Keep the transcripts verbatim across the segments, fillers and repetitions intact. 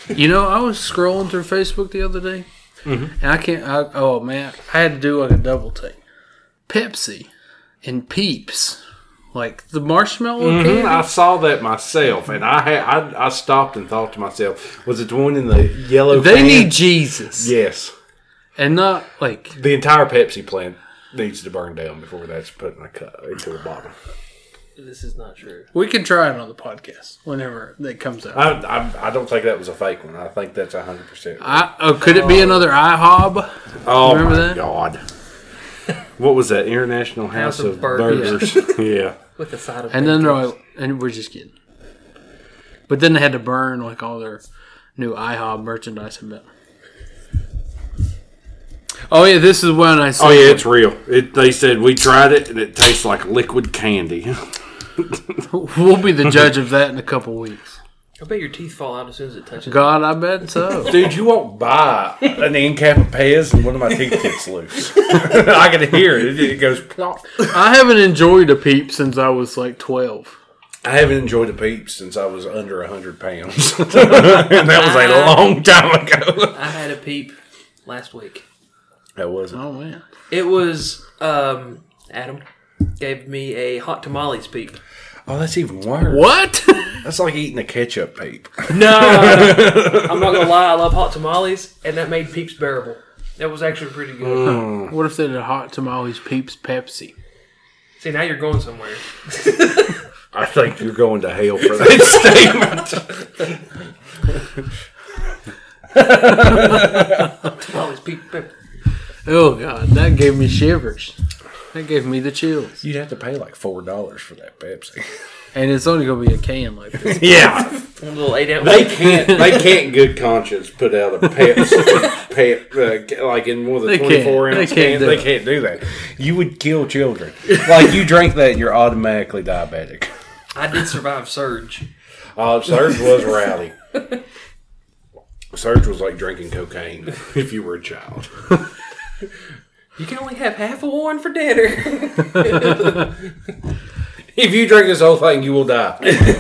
You know, I was scrolling through Facebook the other day, mm-hmm. and I can't. I, oh man, I had to do like a double take. Pepsi and Peeps, like the marshmallow Mm-hmm. candy. I saw that myself, and I had I, I stopped and thought to myself, was it the one in the yellow? They can? need Jesus, Yes, and not like the entire Pepsi plant needs to burn down before that's put in a cup into a bottle. This is not true. we can try it on the podcast whenever it comes out. I, I I don't think that was a fake one. I think that's a hundred percent. I, oh, could it be another IHOB? Oh Remember my that? God! What was that? International House, House of of Burgers. Burgers. Yeah. With the side of And then they're pancakes. like, and we're just kidding. But then they had to burn like all their new IHOB merchandise. I bet. Oh yeah, this is when I said. Oh yeah, it's real. It. They said we tried it and it tastes like liquid candy. We'll be the judge of that in a couple weeks. I bet your teeth fall out as soon as it touches. God, I bet so. Dude, you won't buy an end cap of Pez and one of my teeth gets loose. I can hear it. It goes plop. I haven't enjoyed a Peep since I was like twelve. I haven't enjoyed a Peeps since I was under one hundred pounds. And that was a long time ago. I had a Peep last week. That wasn't. Oh man. It was, um, Adam gave me a hot tamales Peep. Oh, that's even worse. What? That's like eating a ketchup Peep. No, I'm not gonna lie. I love hot tamales, and that made Peeps bearable. That was actually pretty good. Mm. What if they did a hot tamales Peeps Pepsi? See, now you're going somewhere. I think you're going to hell for that statement. Tamales Peep Pepsi. Oh God, that gave me shivers. That gave me the chills. You'd have to pay like four dollars for that Pepsi. And it's only gonna be a can like this. Yeah. A little eight ounce. They can't. They can't. in Good conscience put out a Pepsi, pep, uh, like in one of the They can't. twenty-four ounce They can't cans. do They it. can't do that. You would kill children. Like you drink that, you're automatically diabetic. I did survive Surge. Uh, Surge was rowdy. Surge was like drinking cocaine if you were a child. You can only have half a one for dinner. If you drink this whole thing, you will die.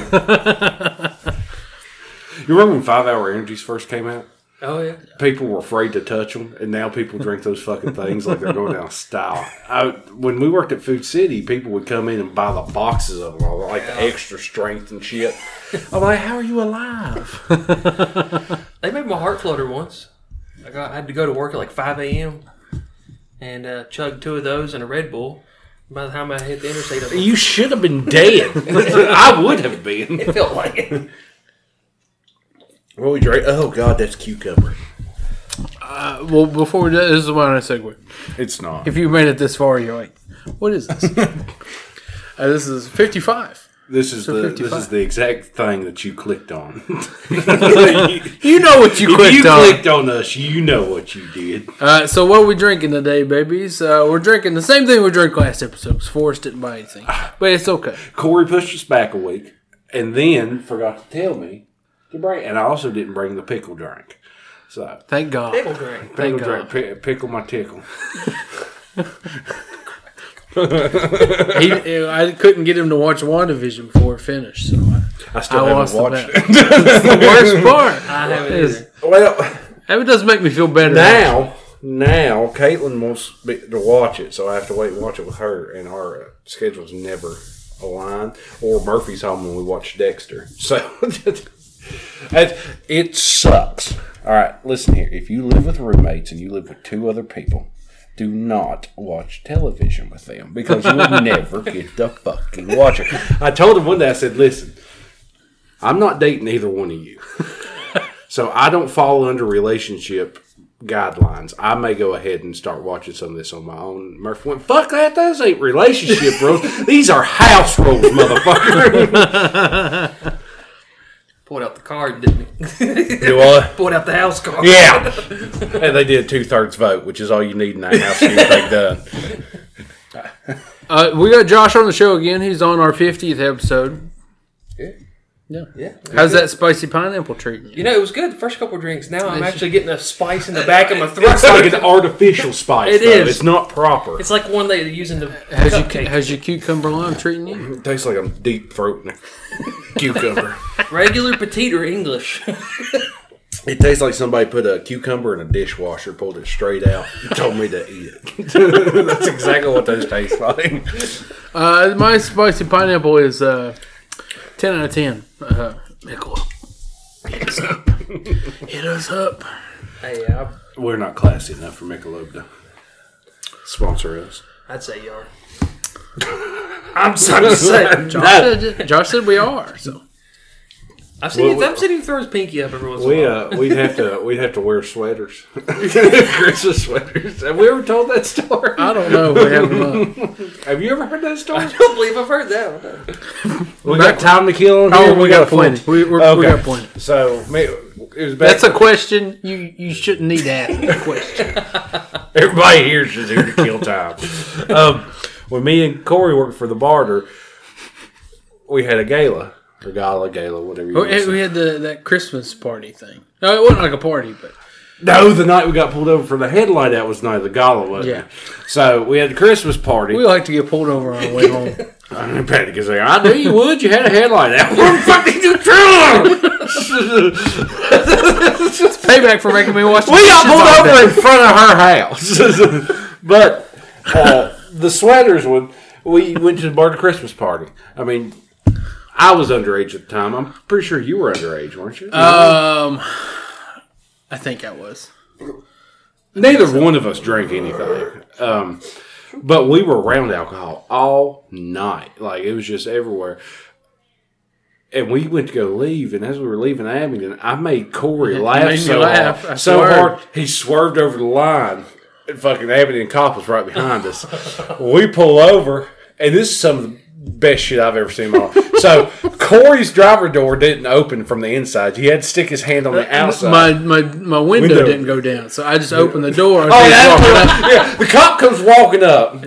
You remember when five hour Energies first came out? Oh yeah. People were afraid to touch them, and now people drink those fucking things like they're going down style. I, when we worked at Food City, people would come in and buy the boxes of them, all like the extra strength and shit. I'm like, how are you alive? They made my heart flutter once. I got I had to go to work at like five a.m. and uh, chug two of those and a Red Bull. By the time I hit the interstate, I was like, You should have been dead. I would have been. it felt like it. What we drink? Oh God, that's cucumber. Uh, well, before we do this is when I segue. It's not. If you made it this far, you're like, what is this? uh, this is fifty-five. This is So the fifty-five. this is the exact thing that you clicked on. You know what you If clicked you on. clicked on us, you know what you did. Uh, so what are we drinking today, babies? Uh, we're drinking the same thing we drank last episode because Forrest didn't buy anything. But it's okay. Corey pushed us back a week, and then forgot to tell me to bring. And I also didn't bring the pickle drink. So Thank God. Pickle drink. Thank pickle God. drink, pi- pickle my tickle. He, I couldn't get him to watch WandaVision before it finished, so I, I still I haven't lost the watched bet. it. That's the worst part. I haven't Is- either. Well, It does make me feel better. now, now Caitlin wants me to watch it, so I have to wait and watch it with her, and our uh, schedules never align. Or Murphy's home when we watch Dexter, so it, it sucks. All right, listen here. If you live with roommates and you live with two other people, do not watch television with them because you will never get to fucking watch it. I told him one day, I said, listen, I'm not dating either one of you. So I don't fall under relationship guidelines. I may go ahead and start watching some of this on my own. Murphy went, fuck that, those ain't relationship rules. These are house rules, motherfucker. Pulled out the card, didn't he? Do I? Pulled out the house card. Yeah. And they did a two-thirds vote, which is all you need in that house to get anything done. Uh, we got Josh on the show again. He's on our fiftieth episode. Yeah. Yeah. Yeah. How's that spicy pineapple treating you? You know, it was good the first couple of drinks. Now I'm It's- actually getting a spice in the back of my throat. It's like an artificial spice, It though. is. It's not proper. It's like one they use in the How's your, cupcake. how's your cucumber lime treating you? It tastes like I'm deep throating a cucumber. Regular, petite, or English? It tastes like somebody put a cucumber in a dishwasher, pulled it straight out, and told me to eat it. That's exactly what those taste like. Uh, my spicy pineapple is uh, ten out of ten. Uh, Michelob. Hit us up. Hit us up. Hey, I, We're not classy enough for Michelob to sponsor us. I'd say you are. I'm sorry to say. Josh, said, Josh said we are. So I've seen, Well, I've seen him throw his pinky up every once in We a while. uh we'd have to we'd have to wear sweaters, Christmas sweaters. Have we ever told that story? I don't know if we have enough. Have you ever heard that story? I don't believe I've heard that one. We got time to kill on Oh, here. we got a full- plenty. We, we're, Okay. we got plenty. So me, it was back. That's a question you, you shouldn't need to ask. A question. Everybody here is here to kill time. Um, when me and Corey worked for the Barter, we had a gala. Or gala, gala, whatever you want to We, say. we had the that Christmas party thing. No, it wasn't like a party, but No, the night we got pulled over for the headlight out was the night of the gala, wasn't Yeah. it? So we had the Christmas party. we like to get pulled over on the way home. And Patty goes, I knew you would. You had a headlight out. What the fuck did you do? It's payback for making me watch the We got dishes all pulled over day. in front of her house. But uh, the sweaters one, we went to the Barter Christmas party. I mean, I was underage at the time. I'm pretty sure you were underage, weren't you? Um, I think I was. Neither one of us drank anything. Um, but we were around alcohol all night. Like, it was just everywhere. And we went to go leave, and as we were leaving Abingdon, I made Corey You laugh made me so laugh. I hard. So swear. hard, he swerved over the line. And fucking Abingdon cop was right behind us. We pull over, and this is some of the best shit I've ever seen in my life. So, Corey's driver door didn't open from the inside. He had to stick his hand on the outside. My my my window, Window. didn't go down, so I just opened the door. And Oh, he was that's walking what, yeah. The cop comes walking up.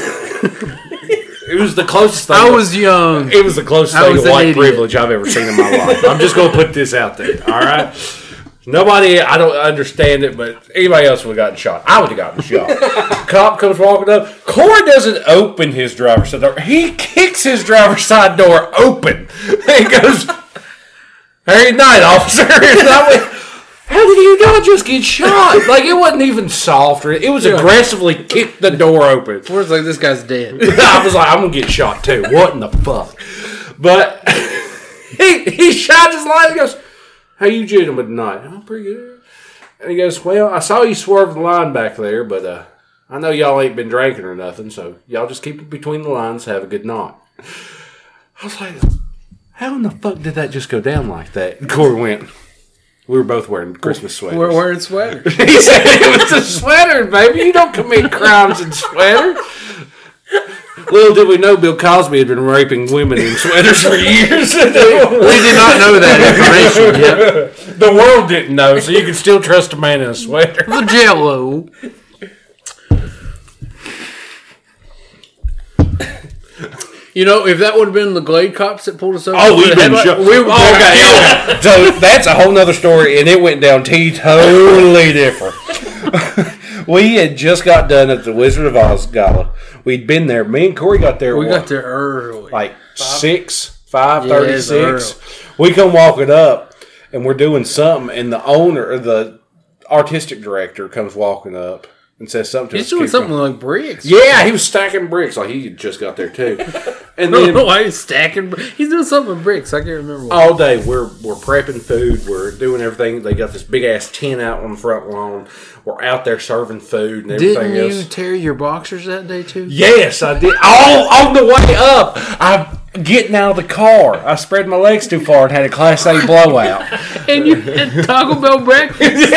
It was the closest thing. I was young. It was the closest I thing was to an white idiot. privilege I've ever seen in my life. I'm just going to put this out there. All right. Nobody, I don't understand it, but anybody else would have gotten shot. I would have gotten shot. Cop comes walking up. Corey doesn't open his driver's side door. He kicks his driver's side door open. He goes, "Hey, night, officer." And I went, how did you not just get shot? Like, it wasn't even soft. Or it was aggressively kicked the door open. It was like this guy's dead. I was like, I'm going to get shot too. What in the fuck? But he, he shot his light. He goes, how you gentlemen tonight? I'm pretty good. And he goes, well, I saw you swerve the line back there, but uh, I know y'all ain't been drinking or nothing, so y'all just keep it between the lines. Have a good night. I was like, how in the fuck did that just go down like that? And Corey went, we were both wearing Christmas sweaters. We're wearing sweaters. He said it was a sweater, baby. You don't commit crimes in sweaters. Little did we know Bill Cosby had been raping women in sweaters for years. We did not know that information yet. The world didn't know, so you can still trust a man in a sweater. The Jello. You know, if that would have been the Glade cops that pulled us over, Oh, for we've the been headlight, shot. we would Oh, okay, okay. So that's a whole nother story, and it went down T totally different. We had just got done at the Wizard of Oz gala. We'd been there. Me and Corey got there. We what, got there early. like six, five Yes, thirty-six. We come walking up, and we're doing something, and the owner, or the artistic director, comes walking up and says something to He's us. doing kids. something like bricks. Yeah, he was stacking bricks. Like, he just got there too. And I don't then know why he's stacking. br- He's doing something with bricks. I can't remember. What. all day we're we're prepping food. We're doing everything. They got this big ass tent out on the front lawn. We're out there serving food and everything Didn't you else. tear your boxers that day too? Yes, I did. All on the way up, I'm getting out of the car. I spread my legs too far and had a Class A blowout. And you had Taco Bell breakfast.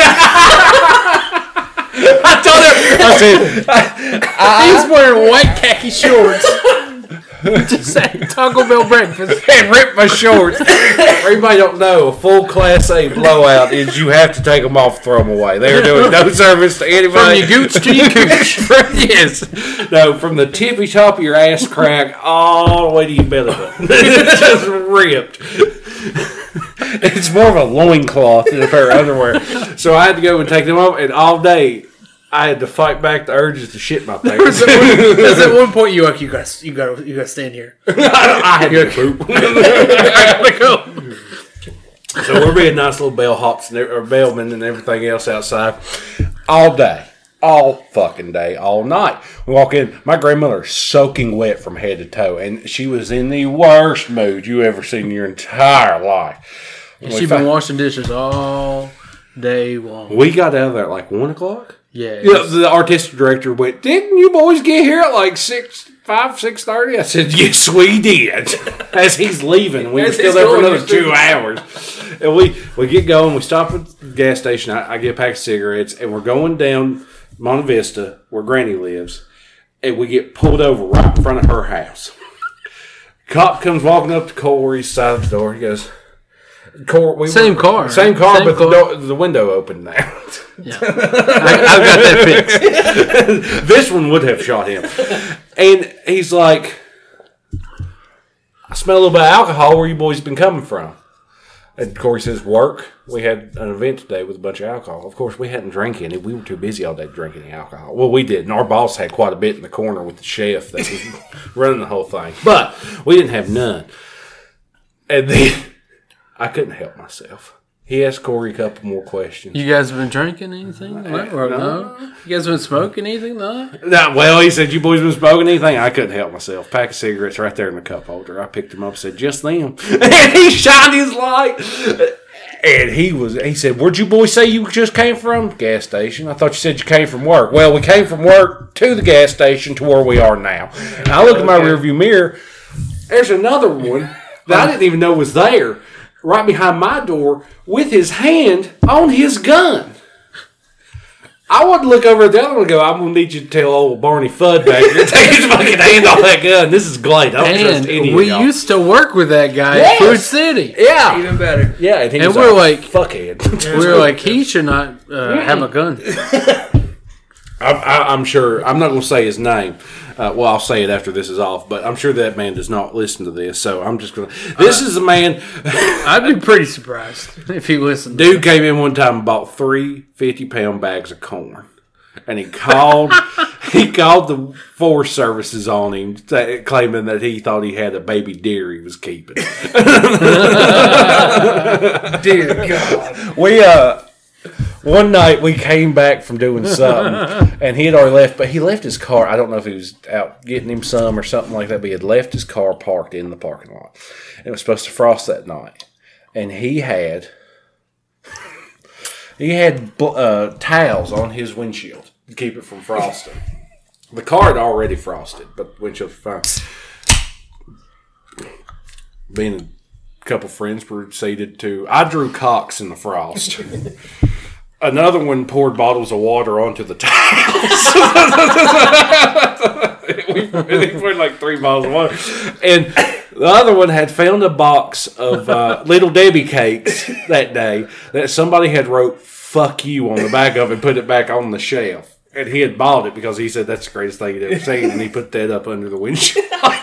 I told him. I said, He's wearing white khaki shorts. Just saying Taco Bell breakfast. and ripped my shorts. For everybody don't know, a full Class A blowout is you have to take them off, throw them away. They are doing no service to From anybody. your gooch to your gooch. Yes. No, from the tippy top of your ass crack all the way to your belly button. It's just ripped. It's more of a loincloth than a pair of underwear. So I had to go and take them off, and all day I had to fight back the urges to shit my pants. Because at one point you like you got you got you got to stand here. I had to poop. I gotta go. So we're being nice little bellhops and or bellmen and everything else outside all day. All fucking day, all night. We walk in, my grandmother's soaking wet from head to toe, and she was in the worst mood you ever seen in your entire life. And she's been washing dishes all day long. We got out of there at like one o'clock. Yeah. Yeah, the artistic director went, "Didn't you boys get here at like six, five, six thirty?" I said, "Yes, we did." As he's leaving, we were As still he's there for going, another we're still- two hours. And we we get going. We stop at the gas station. I, I get a pack of cigarettes, and we're going down Monte Vista where Granny lives, and we get pulled over right in front of her house. Cop comes walking up to Corey's side of the door. He goes, Cor- we Same were, car, same right? car, Same but car. The, door, the window opened now." Yeah. I, I've got that fixed. This one would have shot him. And he's like, "I smell a little bit of alcohol. Where you boys been coming from?" And Corey says, "Work. We had an event today with a bunch of alcohol." Of course, we hadn't drank any. We were too busy all day drinking any alcohol. Well, we didn't. Our boss had quite a bit in the corner with the chef that was running the whole thing. But we didn't have none. And then I couldn't help myself. He asked Corey a couple more questions. You guys been drinking anything? Or no? You guys been smoking anything? No? No, well, he said, "You boys been smoking anything?" I couldn't help myself. Pack of cigarettes right there in the cup holder. I picked them up and said, "Just them." And he shined his light. And he was, he said, "Where'd you boys say you just came from?" "Gas station." "I thought you said you came from work." "Well, we came from work to the gas station to where we are now." And I look at my rearview mirror. There's another one that I didn't even know was there, right behind my door, with his hand on his gun. I wouldn't look over at the other one and go, "I'm going to need you to tell old Barney Fudd back here to take his fucking hand off that gun. This is Glade. I don't trust And any we of y'all." used to work with that guy Yes. at Food City. Yeah. Even better. Yeah. And, he And was we're a like- fuckhead. We were like, he should not uh, have a gun. I, I, I'm sure, I'm not going to say his name. Uh, well, I'll say it after this is off, but I'm sure that man does not listen to this. So I'm just going to. This uh, is a man. I'd be pretty surprised if he listened. Dude came in one time and bought three fifty pound bags of corn. And he called, he called the Forest Services on him, t- claiming that he thought he had a baby deer he was keeping. Dear God. We uh, one night we came back from doing something, and he had already left, but he left his car. I don't know if he was out getting him some or something like that, but he had left his car parked in the parking lot. And it was supposed to frost that night, and he had. He had uh, towels on his windshield to keep it from frosting. The car had already frosted, but the windshield was fine. Being a couple friends proceeded to... I drew cocks in the frost. Another one poured bottles of water onto the towels. we, we poured like three bottles of water. And the other one had found a box of uh, Little Debbie cakes that day that somebody had wrote "fuck you" on the back of it and put it back on the shelf. And he had bought it because he said that's the greatest thing he'd ever seen. And he put that up under the windshield.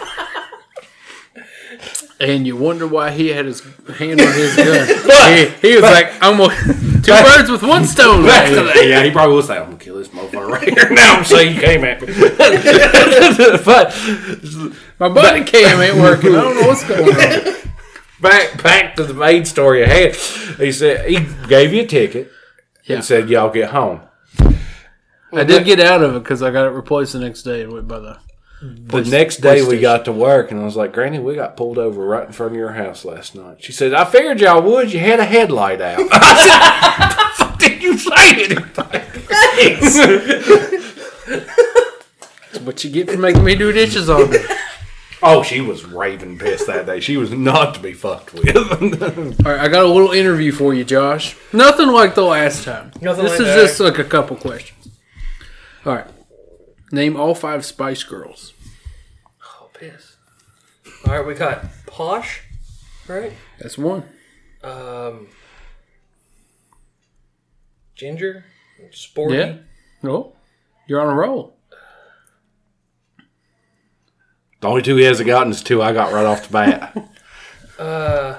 And you wonder why he had his hand on his gun. he, he was like, "I'm gonna two birds with one stone." Back Right to that. Yeah, he probably was like, "I'm going to kill this motherfucker right here now." I'm saying you came at me. But My body cam ain't working. I don't know what's going on. back back to the main story I had. He said he gave you a ticket Yeah. and said y'all get home. I did get out of it because I got it replaced the next day and went by the. The next day we got to work and I was like, "Granny, we got pulled over right in front of your house last night." She said, "I figured y'all would. You had a headlight out." I said, "What the fuck did you say anything?" That's what you get for making me do dishes all day. Oh, she was raving pissed that day. She was not to be fucked with. All right, I got a little interview for you, Josh. Nothing like the last time. Nothing this like is that. just like a couple questions. All right. Name all five Spice Girls. Oh, piss. All right, we got Posh, right? That's one. Um, Ginger, Sporty. Yeah. Oh, you're on a roll. The only two he hasn't gotten is two I got right off the bat. Uh,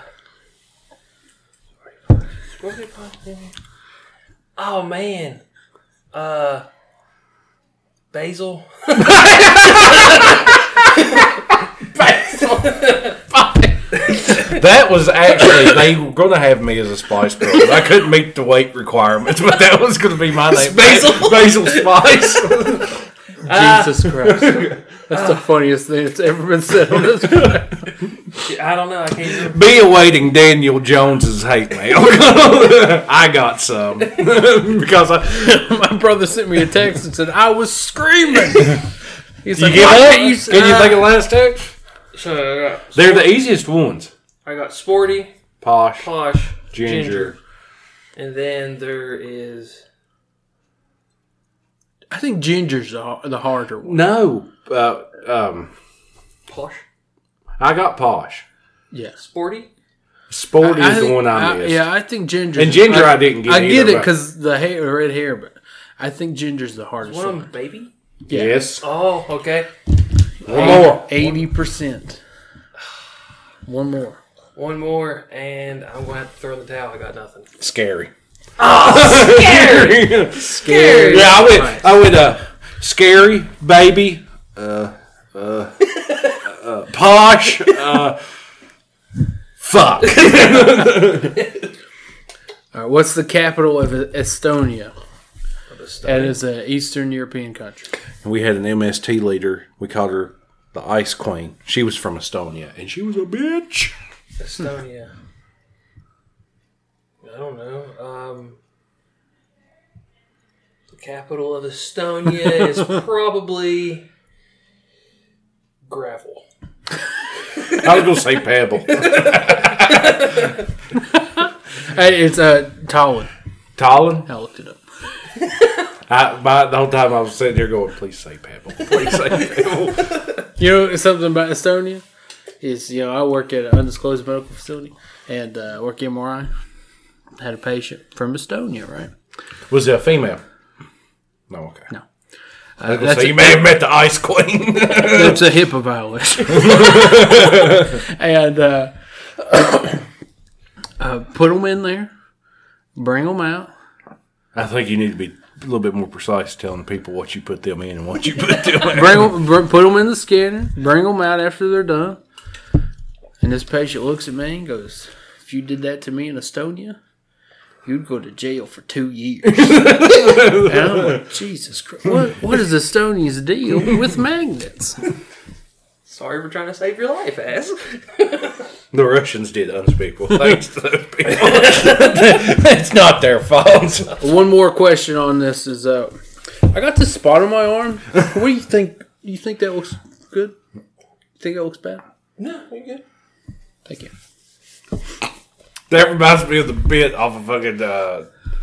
Sporty, Posh. Oh man. Uh, Basil. Basil. That was actually, they were going to have me as a Spice Girl. But I couldn't meet the weight requirements, but that was going to be my name. Basil? Basil Spice. Jesus Christ. That's the funniest thing that's ever been said on this. I don't know. I can't remember. Be awaiting Daniel Jones's hate mail. I got some. Because I, My brother sent me a text and said, I was screaming. He's you like, get "Why that? can't you Can you uh, think of the last text? So I got They're the easiest ones. I got sporty, Posh, posh, ginger. ginger, and then there is I think ginger's the, har- the harder one. No. Uh, um, posh, I got posh. Yes. sporty. Sporty I is the think- one I I- missed. Yeah, I think ginger. And ginger I didn't get I get either, it but- because the hair, red hair, but I think ginger's the hardest One of one. them, baby. Yeah. Yes. Oh, okay. One more. Eighty percent. One more. One more, and I'm going to have to throw in the towel. I got nothing. Scary. Scary! Scary! Yeah, I went. I went. Uh, scary, baby. Uh, uh, uh, posh. Uh, fuck. All right, what's the capital of Estonia? That is an Eastern European country. We had an M S T leader. We called her the Ice Queen. She was from Estonia, and she was a bitch. Estonia. I don't know. Um, the capital of Estonia is probably gravel. I was gonna say Pebble. Hey, it's uh, Tallinn. Tallinn. I looked it up. I, by, the whole time I was sitting there going, please say Pebble. Please say Pebble. You know something about Estonia? Is, you know, I work at an undisclosed medical facility and uh, work M R I. Had a patient from Estonia, right? Was it a female? No, okay. No. I was Uh, gonna that's say, a- you may have met the Ice Queen. That's a HIPAA violation. and uh, uh, put them in there, bring them out. I think you need to be a little bit more precise telling people what you put them in and what you put them in. Bring them, br- put them in the scanner, bring them out after they're done. And this patient looks at me and goes, if you did that to me in Estonia, you'd go to jail for two years. And I'm like, Jesus Christ, what, what is Estonia's deal with magnets? Sorry for trying to save your life, ass. The Russians did unspeakable things to those people. It's not their fault. One more question on this is, uh, I got this spot on my arm. What do you think? You think that looks good? You think that looks bad? No, you're good. Thank you. That reminds me of the bit off of fucking uh,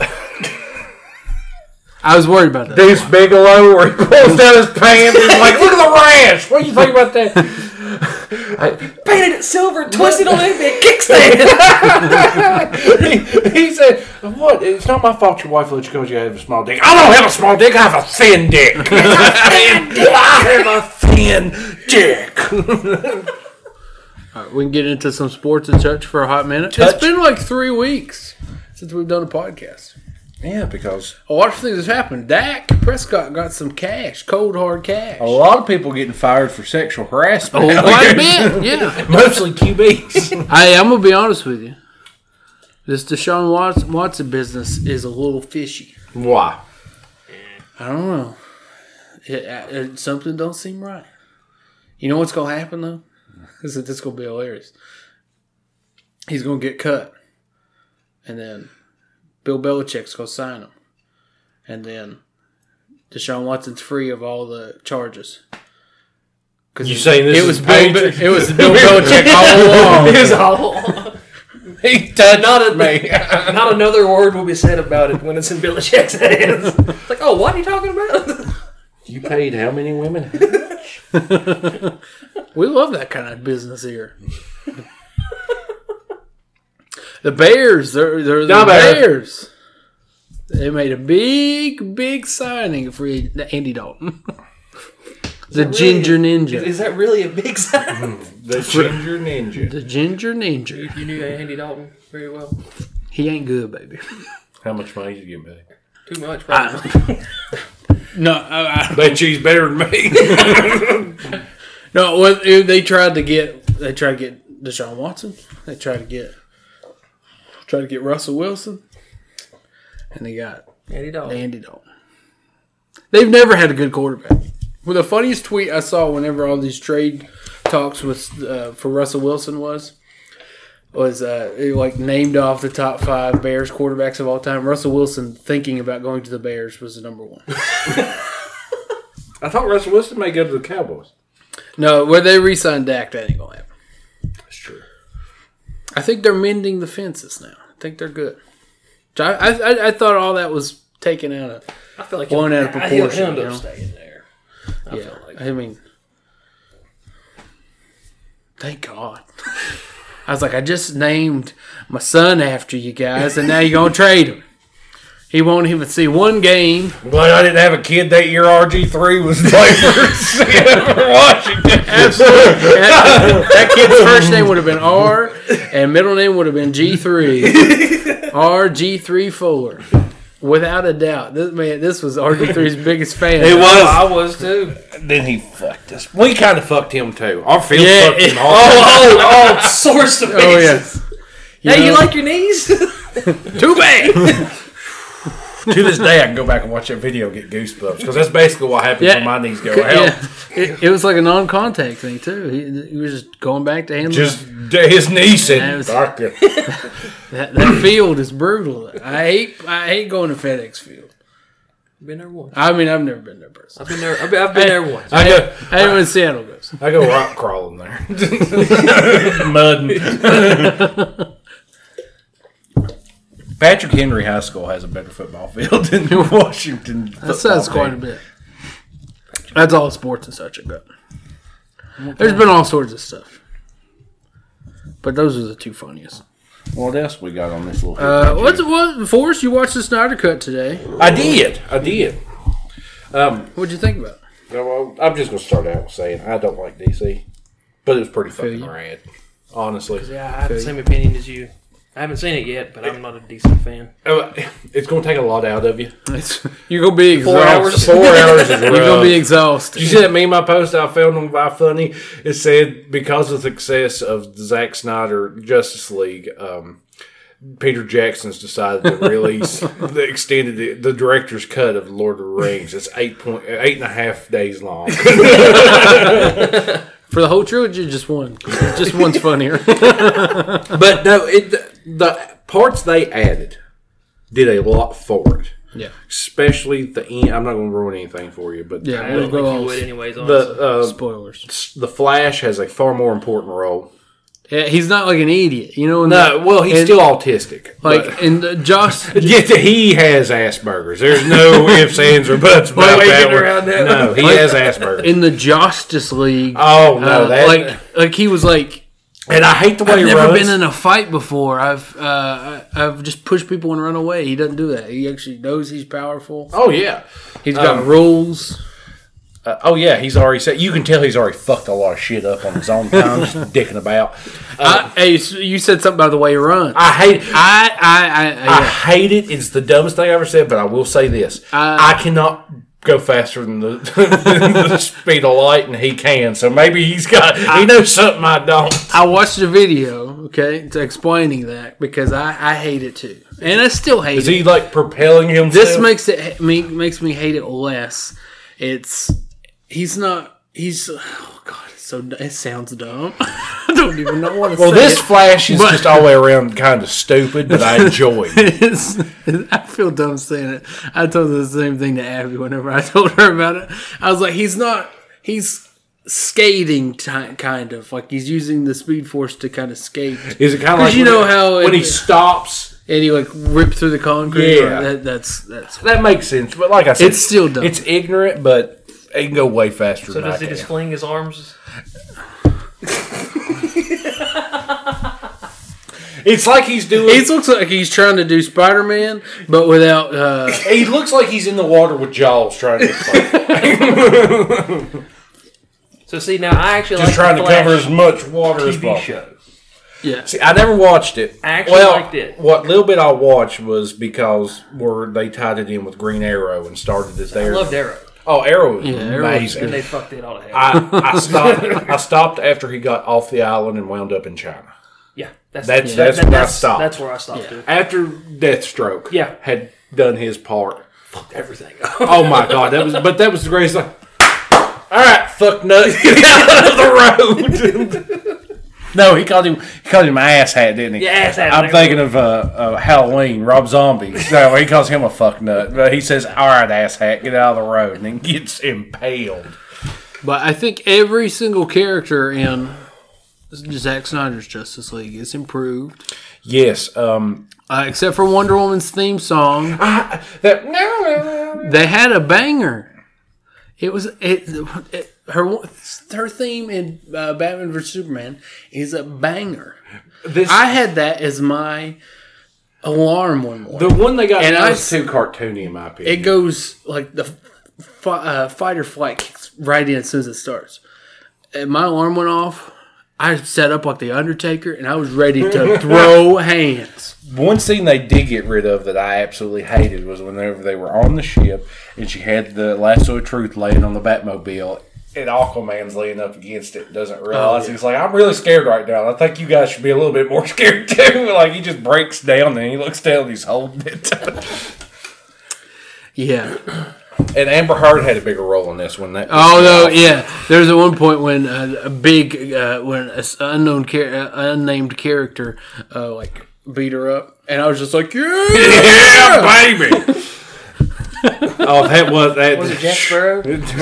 I was worried about that. Deuce Bigelow where he pulls down his pants and he's like, look at the rash. What do you think about that? Painted it silver, twisted on it, big kickstand. he, he said, what? It's not my fault your wife let you go because you have a small dick. I don't have a small dick. I have a thin dick. I have a thin dick. All right, we can get into some sports and touch for a hot minute. Touch. It's been like three weeks since we've done a podcast. Yeah, because A lot of things have happened. Dak Prescott got some cash, cold hard cash. a lot of people getting fired for sexual harassment. Oh, quite a bit, yeah. Mostly Q Bs. Hey, I'm gonna be honest with you. This Deshaun Watson, Watson business is a little fishy. Why? I don't know. It, it, something don't seem right. You know what's gonna happen though? This is gonna be hilarious. He's gonna get cut, and then Bill Belichick's gonna sign him, and then Deshaun Watson's free of all the charges. Because You saying this it is was Bill, Patriots? it was Bill Belichick all along. It was all. He touched Not a, me. not another word will be said about it when it's in Belichick's hands. It's like, oh, what are you talking about? You paid how many women? We love that kind of business here. The Bears, they're, they're the No, Bears. Bears. They made a big, big signing for Andy Dalton. The Really? Ginger Ninja. Is, is that really a big sign? The Ginger Ninja. The Ginger Ninja. You knew Andy Dalton very well. He ain't good, baby. How much money did you get paid? Too much, probably. No, I, I, Bet she's better than me. no. What they tried to get? They tried to get Deshaun Watson. They tried to get tried to get Russell Wilson, and they got Andy Dalton. Andy Dalton. They've never had a good quarterback. Well, the funniest tweet I saw whenever all these trade talks was uh, for Russell Wilson was was uh, it like named off the top five Bears quarterbacks of all time. Russell Wilson thinking about going to the Bears was the number one. I thought Russell Wilson may go to the Cowboys. No, where they re-signed Dak, that ain't gonna happen. That's true. I think they're mending the fences now. I think they're good. I I, I thought all that was taken out of I feel like blown out of I- he'll, proportion. he'll end you up know? staying there. I Yeah, feel like. I mean, thank God. I was like, I just named my son after you guys, and now you're gonna trade him. He won't even see one game. I'm glad I didn't have a kid that year. R G three was playing for, for Washington. Absolutely. That, that kid's first name would have been R, and middle name would have been G three. R G three Fuller. Without a doubt. This man, this was R G three's biggest fan. It was. I was too. Then he fucked us. We kind of fucked him too. Our field Yeah, fucked it- him all. Oh, oh, oh, source of Oh, yeah. Hey, know- you like your knees? Too bad. To this day, I can go back and watch that video and get goosebumps because that's basically what happens Yeah. when my knees go out. Yeah. It, it was like a non-contact thing, too. He, he was just going back to handle Just his knee said, That was- "Doctor." that, that field is brutal. I hate I hate going to FedEx Field. Been there once. I mean, I've never been there personally. I've been there. I've been, I've been there once. I go, I hate when Seattle goes. I go rock crawling there, mudding. Patrick Henry High School has a better football field than Washington. That says quite a bit. That's all sports and such about. There's been all sorts of stuff, but those are the two funniest. What else we got on this little? Uh, what's what? Forrest, you watched the Snyder Cut today. I did. I did. Um, What'd you think about it? well, I'm just gonna start out saying I don't like D C, but it was pretty fucking you. rad. Honestly, Yeah, I have the same opinion as you. I haven't seen it yet, but I'm not a decent fan. Uh, it's gonna take a lot out of you. It's, you're gonna be Four exhausted. hours. Four hours is rough. You're gonna be exhausted. Did you see that meme I posted? I found on by Funny. It said because of the success of Zack Snyder Justice League, um, Peter Jackson's decided to release the extended the, the director's cut of Lord of the Rings. It's eight point eight and a half days long. For the whole trilogy, just one. Just one's funnier. But no, it the parts they added did a lot for it. Yeah. Especially the end. I'm not going to ruin anything for you, but Yeah. I We'll don't go think you all would, anyways. Honestly. the uh, spoilers. the Flash has a far more important role. Yeah, he's not like an idiot, you know. in No, the- well, he's and- still autistic. like but- in the Josh. Yet he has Asperger's. There's no ifs, ands, or buts about Wait, that getting one. around that. No, he Like- has Asperger's. In the Justice League, Oh no, uh, that like like he was like, and I hate the way I've he never runs. been in a fight before. I've uh, I- I've just pushed people and run away. He doesn't do that. He actually knows he's powerful. oh yeah, He's got Um, rules. uh, oh yeah. He's already said. You can tell he's already fucked a lot of shit up on his own time, just dicking about. Uh, I, hey, so you said something about the way he runs. I hate. I I I, I yeah. hate it. It's the dumbest thing I ever said, but I will say this: Uh, I cannot go faster than the, than the speed of light, and he can. So maybe he's got. He knows something I don't. I watched a video, okay, to explaining that because I, I hate it too, and I still hate Is it. he like propelling himself? This makes it me makes me hate it less. It's he's not he's oh god it's so it sounds dumb. I don't even know what to Well, say. this Flash is But- just all the way around kind of stupid, but I enjoy it. It's, I feel dumb saying it. I told her the same thing to Abby whenever I told her about it. I was like, he's not. He's skating, ti kind of like he's using the Speed Force to kind of skate. Is it kind of 'Cause like you when know it- how when it- he stops? And he like ripped through the concrete. Yeah. that, that's that's. That makes sense, but like I said, It's still dumb. It's ignorant, but it can go way faster So than does I he just can. fling his arms? It's like he's doing. He looks like he's trying to do Spider Man, but without. Uh, he looks like he's in the water with Jaws trying to fight. So see, now I actually Just like trying the to Flash cover as much water as T V possible. shows. yeah, See, I never watched it. I actually well, liked it. What little bit I watched was because where they tied it in with Green Arrow and started it I there. loved Arrow. Oh, Arrow was Yeah, Arrow was amazing. And they fucked it all to hell. I, I stopped. I stopped after he got off the island and wound up in China. yeah, that's That's- yeah, that's that, where I that's, stopped. That's where I stopped. Yeah. Too. After Deathstroke, Yeah. had done his part. Fucked everything. Oh my god, that was. But that was the greatest. Like, all right, fuck nut, get out of the road. No, he called him. He called him ass hat, didn't he? Yeah, ass hat. I'm thinking of uh, uh, Halloween, Rob Zombie. So he calls him a fuck nut, but he says, "All right, ass hat, get out of the road," and then gets impaled. But I think every single character in Zack Snyder's Justice League is improved, Yes, um, uh, except for Wonder Woman's theme song. I, that no, They had a banger. It was it, it her her theme in uh, Batman versus Superman is a banger. this I had that as my alarm one morning. the one they got And now I- is too cartoony in my opinion. It goes like the fi- uh, fight or flight kicks right in as soon as it starts. And my alarm went off. I set up like the Undertaker, and I was ready to throw hands. One scene they did get rid of that I absolutely hated was whenever they were on the ship and she had the lasso of truth laying on the Batmobile and Aquaman's laying up against it, doesn't realize. Oh, yeah. He's like, I'm really scared right now. I think you guys should be a little bit more scared too. Like, he just breaks down and he looks down and he's holding it. Yeah. And Amber Heard had a bigger role in this one. That Oh no, yeah. There's at one point when uh, a big, uh, when an unknown, char- uh, unnamed character, uh, like beat her up, and I was just like, yeah, Yeah, baby. Oh, that was that. Was it Jack Sparrow?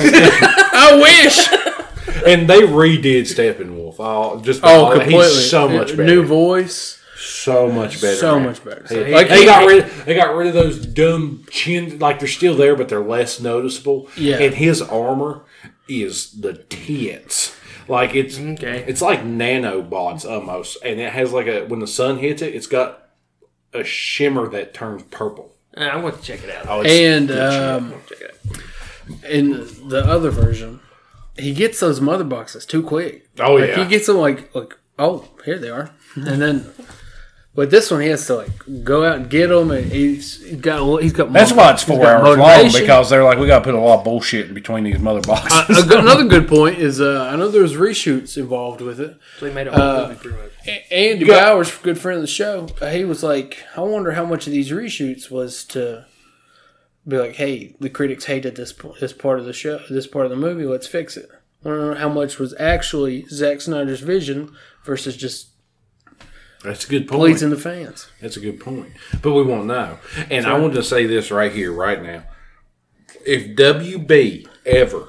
I wish. And they redid Steppenwolf. Oh, just Oh, oh, completely. He's so much better. New voice, So much better. so man. much better. He, Like they he- got rid. They got rid of those dumb chin. Like they're still there, but they're less noticeable. Yeah. And his armor is the tits. Like it's Okay. it's like nanobots almost, and it has like a when the sun hits it, it's got a shimmer that turns purple. Uh, I want to check it out. Oh, it's And good shit. um, Check it out. in the other version, he gets those mother boxes too quick. Oh, like, yeah. he gets them like like oh here they are, and then. But this one, he has to like go out and get them, and he's got he's got. That's why it's he's four got hours long, motivation. because they're like, we got to put a lot of bullshit in between these mother boxes. Uh, a good- another good point is uh, I know there was reshoots involved with it. So he made a whole Uh, movie pretty much. A- Andy got- Bowers, good friend of the show, uh, he was like, I wonder how much of these reshoots was to be like, hey, the critics hated this this part of the show, this part of the movie, let's fix it. I don't know how much was actually Zack Snyder's vision versus just That's a good point. pleasing the fans. That's a good point. But we won't know. And I wanted to say this right here, right now. If W B ever,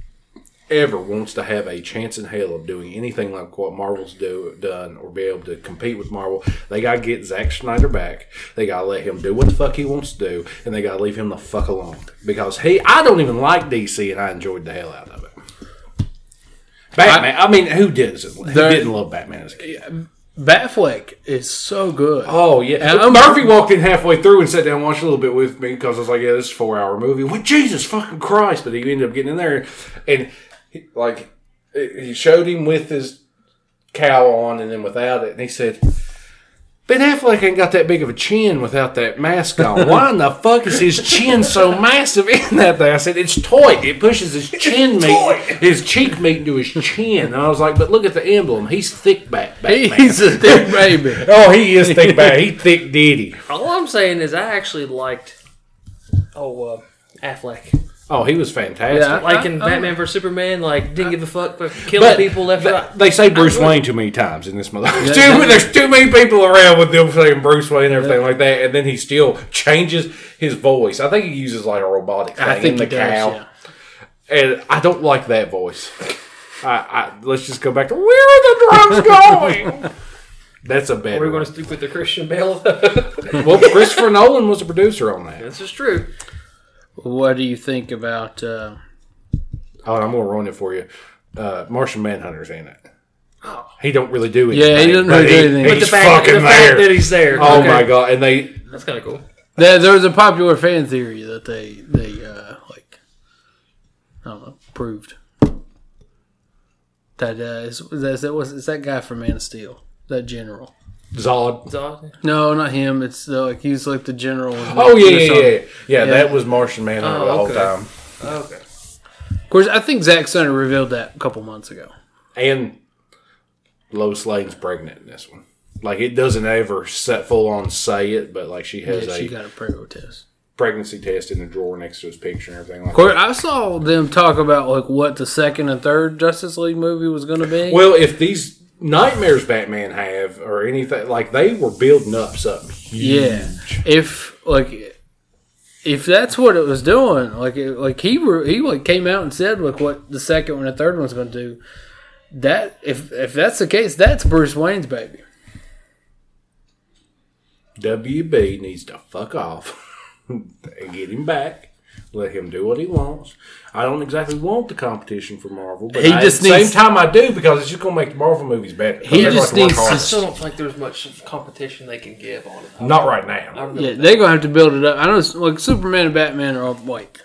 ever wants to have a chance in hell of doing anything like what Marvel's do, done or be able to compete with Marvel, they got to get Zack Snyder back. They got to let him do what the fuck he wants to do. And they got to leave him the fuck alone. Because he, I don't even like D C and I enjoyed the hell out of it. Batman, I, I mean, who did Who There- didn't love Batman as a kid? Batfleck is so good. Oh yeah, And I'm- Murphy walked in halfway through and sat down and watched a little bit with me because I was like, "Yeah, this is a four-hour movie." Well, Jesus fucking Christ! But he ended up getting in there, and he, like he showed him with his cowl on and then without it, and he said, "Ben Affleck ain't got that big of a chin without that mask on. Why in the fuck is his chin so massive in that thing?" I said, "It's toy. It pushes his chin meat, his cheek meat into his chin." And I was like, "But look at the emblem. He's thick back, Batman." He's a thick baby. Oh, he is thick back. He thick diddy. All I'm saying is I actually liked oh uh, Affleck. Oh, he was fantastic. Yeah. Like in I- I- Batman versus Superman, like didn't give a fuck for killing But people left th- and right. they say Bruce I- Wayne too many times in this mother. There's, Yeah. too, there's too many people around with them saying Bruce Wayne and everything like that, and then he still changes his voice. I think he uses like a robotic thing I think in the he does, cow, yeah. and I don't like that voice. I, I let's just go back to where are the drums going? That's a better. We're going one. to stick with the Christian Bale. Well, Christopher Nolan was a producer on that. This is true. What do you think about? Uh, Oh, and I'm gonna ruin it for you. Uh, Martian Manhunter's in it. He don't really do anything. Yeah, he doesn't but really do anything. He's But the fact, fucking the there. fact that he's there. Oh Okay. my god! And they That's kind of cool. there, there was a popular fan theory that they they uh, like I don't know proved that uh, is that that was it's that guy from Man of Steel, that general. Zod. Zod. No, not him. It's uh, like he's like the general. Oh yeah, yeah, yeah, yeah. Yeah, that was Martian Manhunter Oh, the whole okay. time. Okay. course, I think Zack Snyder revealed that a couple months ago. And Lois Lane's pregnant in this one. Like, it doesn't ever set full on say it, but like she has Yeah, a she got a prego test. pregnancy test in the drawer next to his picture and everything like Of course, that. I saw them talk about like what the second and third Justice League movie was going to be. Well, if these nightmares Batman have or anything, like they were building up something huge. yeah, if like if that's what it was doing, like it, like he were, he like came out and said like what the second one and third one's going to do. That if if that's the case, that's Bruce Wayne's baby. W B needs to fuck off and get him back. Let him do what he wants. I don't exactly want the competition for Marvel, but He I, just at the needs- same time I do because it's just going to make the Marvel movies better. He They're just gonna have needs to work to I hard. still don't think there's much competition they can give on it. Not right I now. don't know. Yeah, they're gonna have to build it up. I know, it's, like Superman and Batman are like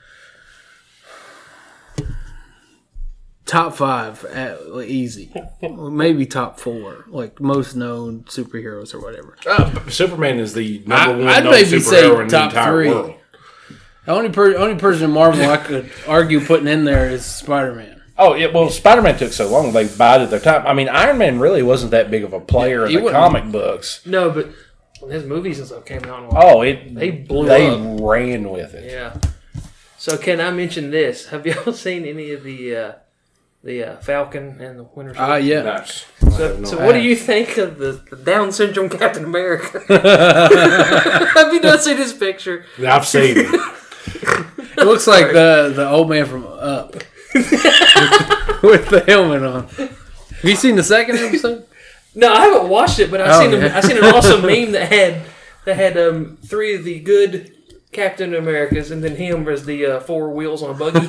top five, at, like, easy, maybe top four, like most known superheroes or whatever. Uh, Superman is the number I- one I'd known maybe say superhero in the top entire three. world. The only per, only person in Marvel I could argue putting in there is Spider Man. Oh, yeah, well, Spider-Man took so long, they bided their time. I mean, Iron Man really wasn't that big of a player He in the wasn't. comic books. No, but when his movies and stuff came out, Oh, it They blew They up. ran with it. yeah. So can I mention this? Have y'all seen any of the uh, the uh, Falcon and the Winter Soldier? Ah, yeah. Nice. I So, have no so idea. what do you think of the, the Down syndrome Captain America? Have you not seen his picture? I've seen it. It looks like the the old man from Up with the helmet on. Have you seen the second episode? No, I haven't watched it, but I've Oh, seen yeah. a, I've seen an awesome meme that had that had um, three of the good Captain Americas, and then him as the uh, four wheels on a buggy.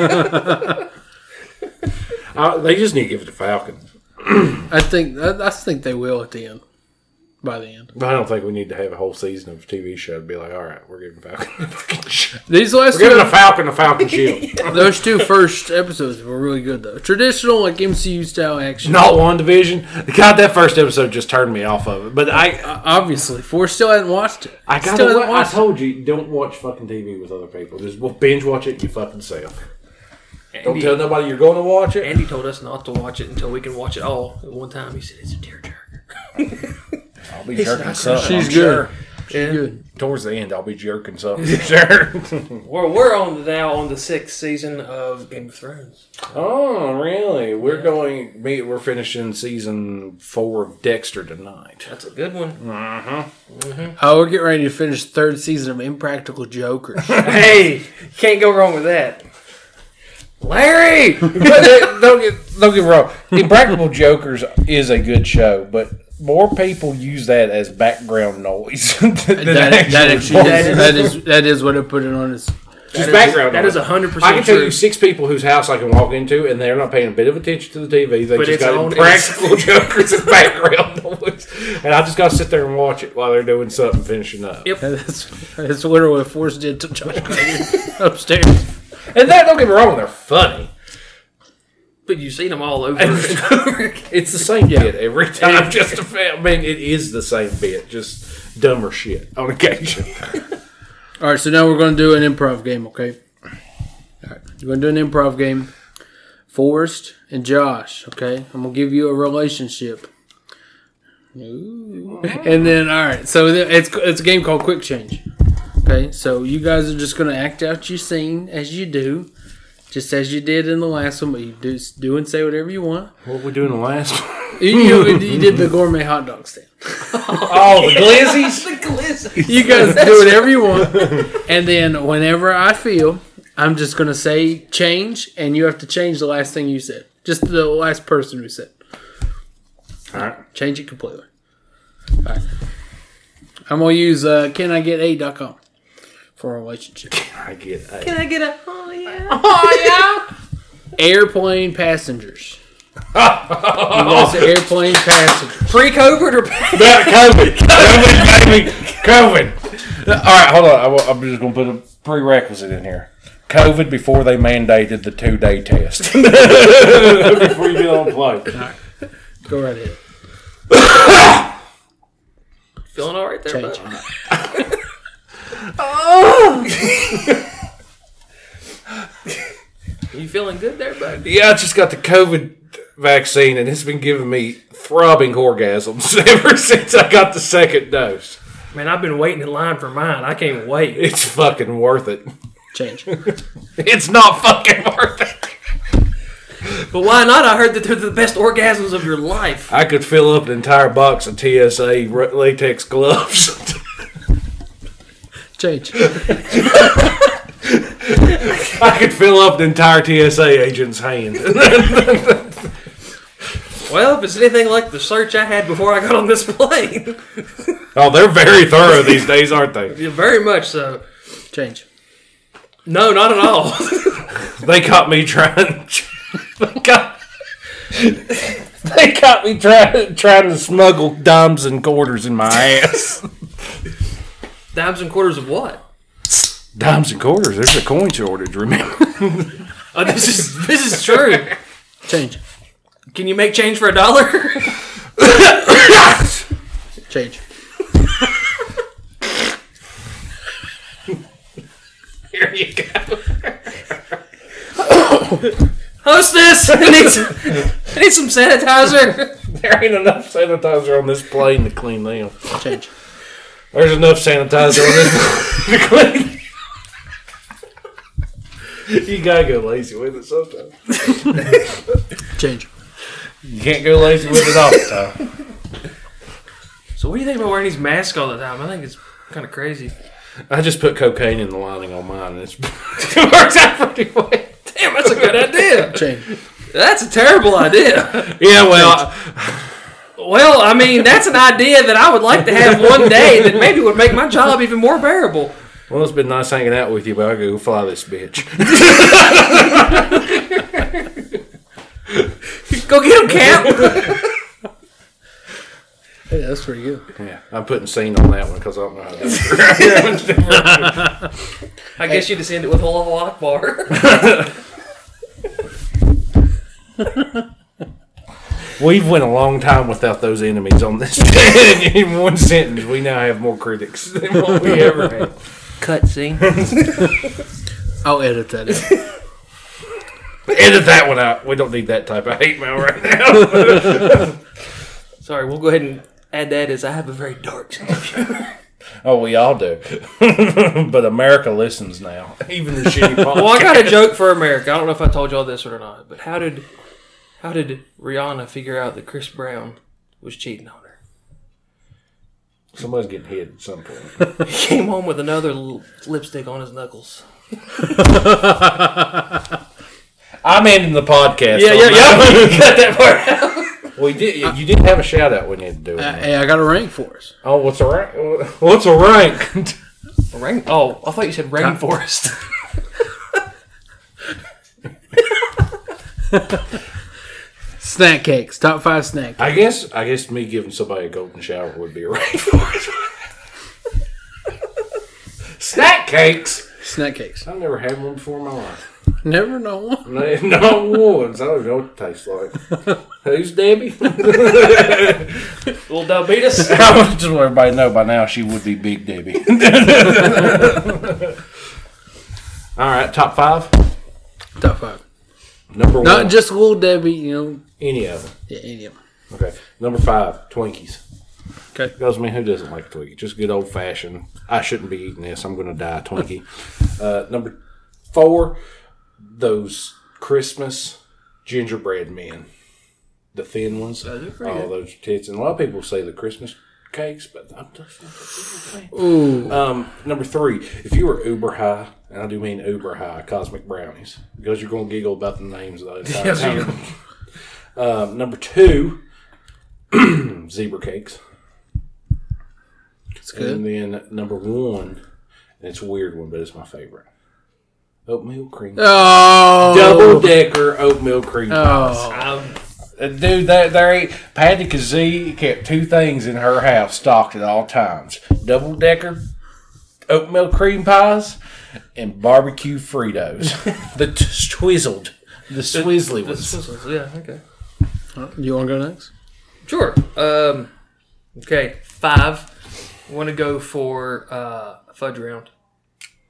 Uh, they just need to give it to Falcon. I think I, I think they will at the end. By the end, I don't think we need to have a whole season of a T V show to be like, all right, we're giving Falcon a fucking shield. these last We're giving a two, Falcon a Falcon shield. those two first episodes were really good though. Traditional like M C U style action. Not one division. God, that first episode just turned me off of it. But I, Uh, obviously, Forrest still hasn't watched it. I Still gotta. hasn't I watched it. told you, don't watch fucking T V with other people. Just binge watch it you fucking self. Don't Andy, tell nobody you're going to watch it. Andy told us not to watch it until we can watch it all at one time. He said it's a tearjerker. I'll be jerking something. She's I'm good. Sure. Yeah. Good. Towards the end, I'll be jerking something. Sure. We're we're on now on the sixth season of Game of Thrones. Oh, really? We're going. Me, we're finishing season four of Dexter tonight. That's a good one. Oh, we're getting ready to finish the third season of Impractical Jokers. Hey, can't go wrong with that. Larry. But, uh, don't get don't get me wrong. Impractical Jokers is a good show, but more people use that as background noise than that, that, actual actually, that, voices. that is that is what I put it on. Is Just That is- background. that noise. is a hundred I percent can tell true. you six people whose house I can walk into, and they're not paying a bit of attention to the T V. They But just it's got on- Impractical Jokers as background noise, and I just got to sit there and watch it while they're doing something, finishing up. Yep. that's that's literally what Forrest did to Josh Gradle upstairs. And that, don't get me wrong, they're funny. But you've seen them all over and over again. It's the same Yeah. bit every time. Just a fa- I mean, it is the same bit, just dumber shit on occasion. All right, so now we're going to do an improv game, okay? All right, we're going to do an improv game. Forrest and Josh, okay? I'm going to give you a relationship. Ooh. And then, all right, so then it's it's a game called Quick Change. Okay, so you guys are just going to act out your scene as you do, just as you did in the last one, but you do, do and say whatever you want. What we doing the last one? You, you, you did the gourmet hot dog stand. Oh, the glizzies? The glizzy. You guys do whatever you want. And then whenever I feel, I'm just going to say change, and you have to change the last thing you said. Just the last person who said. All right. Change it completely. All right. I'm going to use uh, can I get a dot com for a relationship. I get it. Can I get a? Oh yeah. Airplane passengers. You guys are airplane passengers. Pre-COVID or? COVID. COVID, baby. COVID. All right, hold on. I, wa- I'm just going to put a prerequisite in here. COVID before they mandated the two-day test. Before you get on the plane. Go right ahead. Feeling all right there, Change. bud? You You feeling good there, bud? Yeah, I just got the COVID vaccine, and it's been giving me throbbing orgasms ever since I got the second dose. Man, I've been waiting in line for mine. I can't wait. It's fucking worth it. Change. It's not fucking worth it. But why not? I heard that they're the best orgasms of your life. I could fill up an entire box of T S A latex gloves. Change. I could fill up the entire T S A agent's hand. Well, if it's anything like the search I had before I got on this plane. Oh, they're very thorough these days, aren't they? Yeah, very much so. Change. No, not at all. They caught me trying. They caught, they caught me trying trying to smuggle dimes and quarters in my ass. Dimes and quarters of what? Dimes and quarters. There's a coin shortage. Remember? Oh, this is this is true. Change. Can you make change for a dollar? Change. Here you go. Hostess, I need some, I need some sanitizer. There ain't enough sanitizer on this plane to clean them. Change. There's enough sanitizer on this to clean. You gotta go lazy with it sometimes. Change. You can't go lazy with it all the time. So what do you think about wearing these masks all the time? I think it's kind of crazy. I just put cocaine in the lining on mine, and it's, it works out pretty well. Damn, that's a good idea. Change. That's a terrible idea. Yeah, well, Well, I mean, that's an idea that I would like to have one day that maybe would make my job even more bearable. well, it's been nice hanging out with you, but I gotta go fly this bitch. Go get him, Cap. Hey, that's pretty good. Yeah, I'm putting scene on that one because I don't know how to do it. I guess you just end it with Allahu Akbar. We've went a long time without those enemies on this. In one sentence, we now have more critics than what we ever had. Cutscene. I'll edit that in. Edit that one out. We don't need that type of hate mail right now. Sorry, we'll go ahead and add that as I have a very dark sense of humor. Oh, we all do. But America listens now. Even the shitty podcast. Well, I got a joke for America. I don't know if I told y'all this or not, but how did how did Rihanna figure out that Chris Brown was cheating on her? Somebody's getting hit at some point. He came home with another l- lipstick on his knuckles. I'm ending the podcast. Yeah, on yeah, that. yeah. Cut that part out. Well, you did. You did have a shout out when you had to do it. Uh, hey, I got a rank for us. Oh, what's a rank? What's a rank? Rain? Oh, I thought you said rainforest. Snack cakes. Top five snack cakes. I guess. I guess me giving somebody a golden shower would be a rank for it. Snack cakes. Snack cakes. I've never had one before in my life. Never know one. No, not once. I don't know what it tastes like. Who's Debbie? Little diabetes. I want to let everybody know by now she would be Big Debbie. All right, top five. Top five. Number Not one. just Little Debbie, you know. any of them. Yeah, any of them. Okay. Number five, Twinkies. Okay. Because, I mean, who doesn't like a Twinkie? Just good old fashioned. I shouldn't be eating this. I'm going to die Twinkie. uh, number four, those Christmas gingerbread men. The thin ones. Those are pretty Oh, good. those tits. And a lot of people say the Christmas cakes, but I'm just not a fan. Ooh. Um, number three, if you were uber high, and I do mean uber high, cosmic brownies, because you're going to giggle about the names of those. Yes, you um, number two, zebra cakes. It's good. And then number one, and it's a weird one, but it's my favorite. Oatmeal cream. Oh. Double decker oatmeal cream pies. Oh. Um, Uh, Dude, that there ain't Patty Kazee kept two things in her house stocked at all times: double decker oatmeal cream pies and barbecue Fritos. the t- twizzled, the swizzly the ones. Swizzles, yeah, okay. You want to go next? Sure. Um, okay, five. I want to go for uh, fudge round.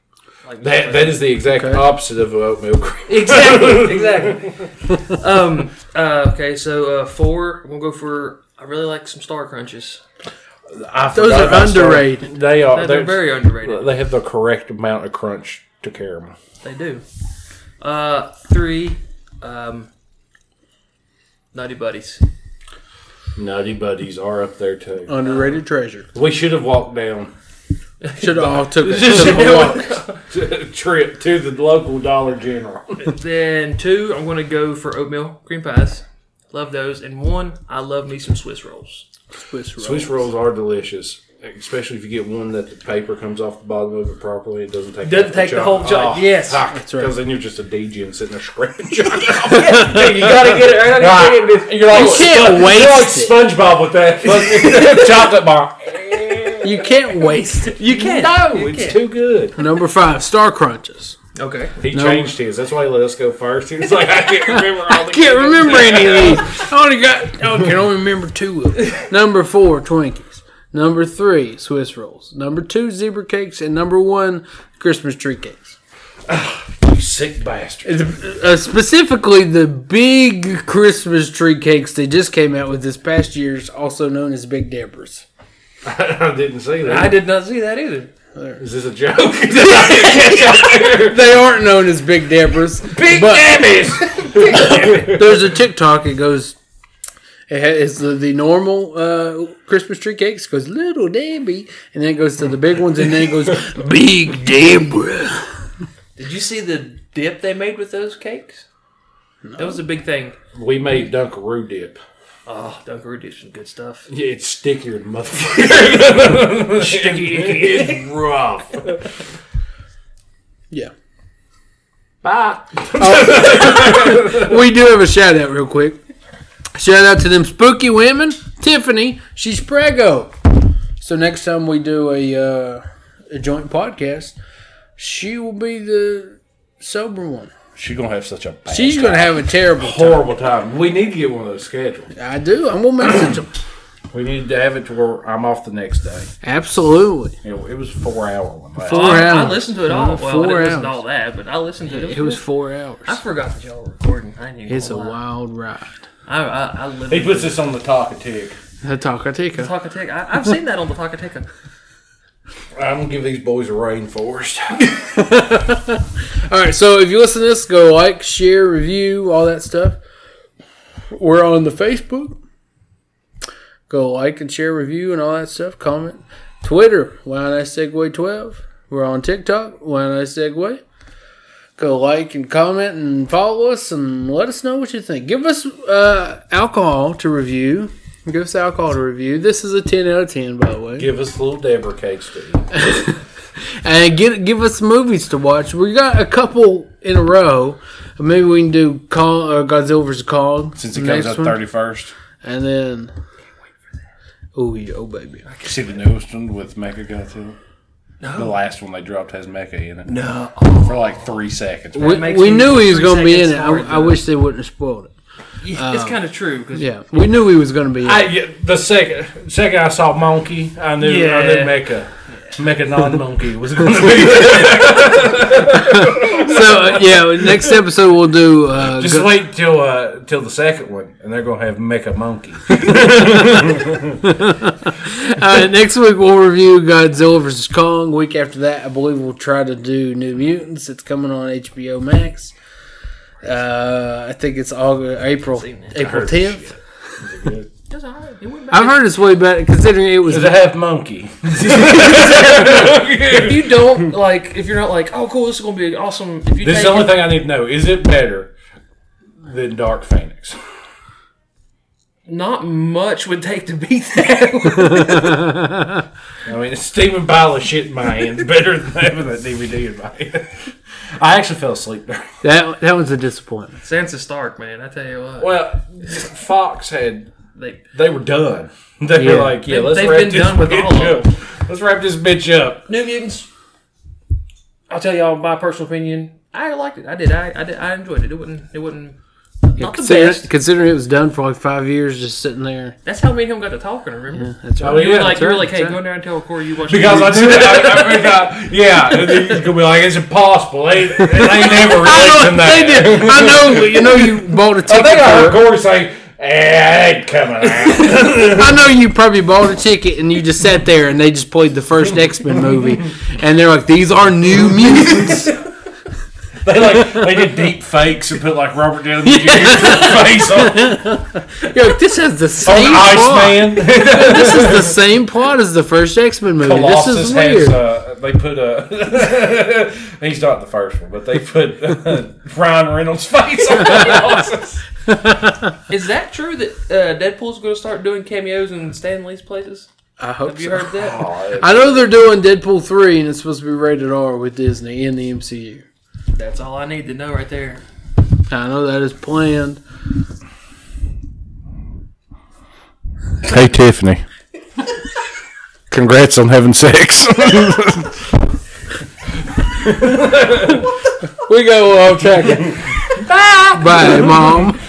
Like That that is the exact Okay. opposite of oatmeal cream. exactly, exactly. um. Uh, okay, so uh, four. I'm gonna go for. I really like some Star Crunches. I Those forgot are about Star- underrated. They are. They're, they're very underrated. They have the correct amount of crunch to caramel. They do. Uh, three. Um, Nutty Buddies. Nutty Buddies are up there too. Underrated treasure. We should have walked down Should have all took a, took a walk. a trip to the local Dollar General. Then two. I'm gonna go for oatmeal cream pies. Love those. And one. I love me some Swiss rolls. Swiss rolls. Swiss rolls are delicious, especially if you get one that the paper comes off the bottom of it properly. It doesn't take Doesn't half take the chunk. whole chunk. Yes. That's right. Because then you're just a degen sitting there scraping junk off. You gotta get it right. Right. You're like, You can't Spon- waste you're like it. SpongeBob with that chocolate bar. You can't waste it. You can't. No, You it's can't. too good. Number five, Star Crunches. Okay. He No. changed his. That's why he let us go first. He was like, I can't remember all the Can't remember any of these. I only got. I can only remember two of them. Number four, Twinkies. Number three, Swiss rolls. Number two, zebra cakes, and number one, Christmas tree cakes. You sick bastard. Uh, specifically, the big Christmas tree cakes they just came out with this past year's, also known as Big Deborah's. I didn't see that. I did not see that either. Is this a joke? They aren't known as Big Deborah's. Big but Debbie's. there's a TikTok. It goes. It ha- It's the, the normal uh, Christmas tree cakes. It goes Little Debbie, and then it goes to the big ones, and then it goes Big Deborah. Did you see the dip they made with those cakes? That was a big thing. We made Dunkaroo dip. Oh, Dunkaroo did some good stuff. Yeah, it's stickier than motherfucker. Sticky. It's rough. Yeah. Bye. We do have a shout out real quick. Shout out to them spooky women. Tiffany, she's preggo. So next time we do a uh, a joint podcast, she will be the sober one. She's gonna have such a bad She's time. gonna have a terrible time. Horrible time. We need to get one of those scheduled. I do. I'm gonna message them. We need to have it to where I'm off the next day. Absolutely. You know, it was a four hour one. Last Four Oh, I, I hours. listened to it all. Well, Four I didn't listen to hours. all that, but I listened to it. It was four hours. I forgot that y'all were recording. I ain't even It's a gonna lie. wild ride. I, I, I live He puts this on the Talkative. The Takatika. Takatika. I, I've seen that on the Takatika. I'm gonna give these boys a rainforest. All right, so if you listen to this, go like, share, review, all that stuff. We're on the Facebook. Go like and share, review, and all that stuff. Comment. Twitter, Why Nice Segway twelve. We're on TikTok, Why Nice Segway. Go like and comment and follow us and let us know what you think. Give us uh, alcohol to review. Give us alcohol to review. This is a ten out of ten, by the way. Give us little Deborah cakes to eat. And get, give us movies to watch. We got a couple in a row. Maybe we can do Kong, uh, Godzilla versus Kong. Since it the comes next out one. thirty first. And then... Oh, yeah, oh, baby. See the newest one with Mecha Godzilla? No. The last one they dropped has Mecha in it. No. For like three seconds. We, makes we me knew he was three going to be in it. seconds I, hard, I though. wish they wouldn't have spoiled it. It's kind of true. Cause Yeah, we knew he was going to be in I, it. yeah, the second second I saw Monkey, I knew I knew Yeah. Mecha. Mecha non monkey was going to be. So, uh, yeah, next episode we'll do... Uh, Just go- wait till uh, till the second one, and they're going to have Mecha Monkey. uh, next week we'll review Godzilla versus Kong. Week after that, I believe we'll try to do New Mutants. It's coming on H B O Max. Uh, I think it's August, April, seen it. April heard tenth. That's all right. It went back. I've heard it's way better considering it was. Does it have monkey? If you don't like, if you're not like, oh, cool, this is gonna be awesome. If you This is take the only it- thing I need to know. Is it better than Dark Phoenix? not much would take to beat that. I mean, it's Stephen Pile of shit in my hands. Better than having that D V D in my hand. I actually fell asleep there. that that was a disappointment. Sansa Stark, man, I tell you what. Well, Fox had They they were done. They Yeah. were like, yeah, They- let's they've wrap been this done with bitch all of up. Let's wrap this bitch up. New Mutants. I'll tell y'all my personal opinion. I liked it. I did. I, I did. I enjoyed it. It wasn't. It wasn't Not the considering, best. considering it was done for like five years, just sitting there. That's how me and him got to talking. Remember? Yeah, that's right. Oh, You were yeah, like, you were like, hey, that's go right. down and tell Corey you watch. Because I the do that. I, I, I, yeah, and then he's gonna be like, it's impossible. They, they never releasing that. They did. I know. You know, you bought a I ticket. think I heard for, Corey say, "Eh, it ain't coming out." I know you probably bought a ticket and you just sat there and they just played the first X-Men movie, and they're like, "These are new mutants." They like they did deep fakes and put like Robert Downey Junior's face on, You're like, this has the on same plot. Iceman. This is the same plot as the first X-Men movie. Colossus this is has. weird. Uh, they put a. He's not the first one, but they put uh, Ryan Reynolds' face on Colossus. Is that true that uh, Deadpool's going to start doing cameos in Stan Lee's places? I hope Have you so. heard that? Oh, I know they're doing Deadpool three, and it's supposed to be rated R with Disney in the M C U. That's all I need to know right there. I know that is planned. Hey, Tiffany. Congrats on having sex. We go off track. Bye, Mom.